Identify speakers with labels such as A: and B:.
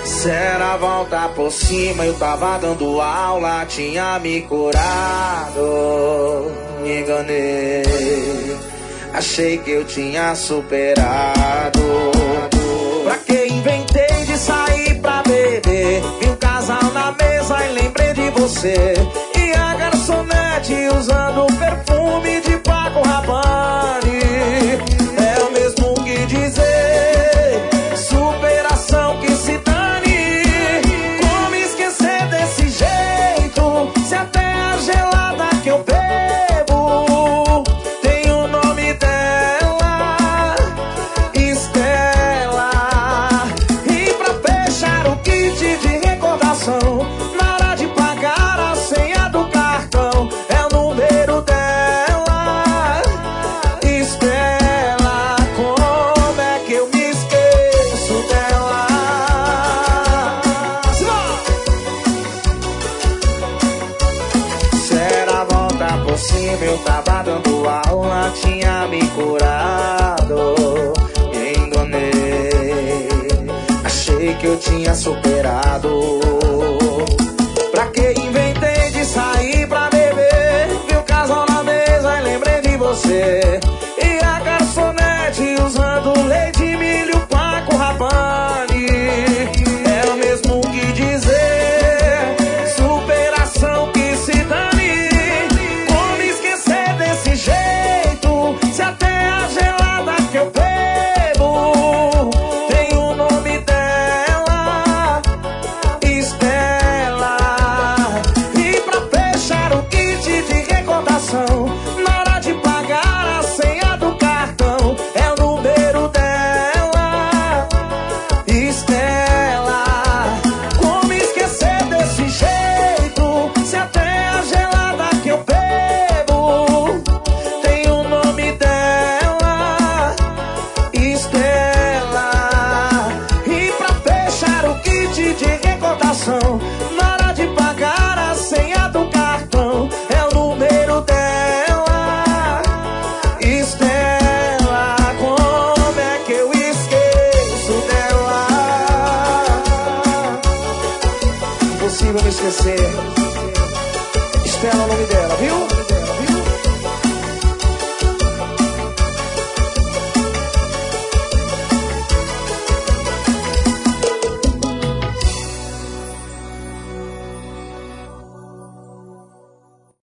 A: Se era volta por cima, eu tava dando aula, tinha me curado. Me enganei, achei que eu tinha superado. Pra que inventei de sair pra beber? Vi um casal na mesa e lembrei de você. E a garçonete usando perfume de Paco Rabanne. É o mesmo que dizer superação que se dane. Como esquecer desse jeito? Se até a gelada que eu bebo tem o nome dela, Estela. E pra fechar o kit de recordação, na hora de pagar a senha do cartão, é o número dela, Estela. Como é que eu me esqueço dela? Se era volta por cima, eu tava dando aula, tinha me curado. Me enganei, achei que eu tinha superado. Pra que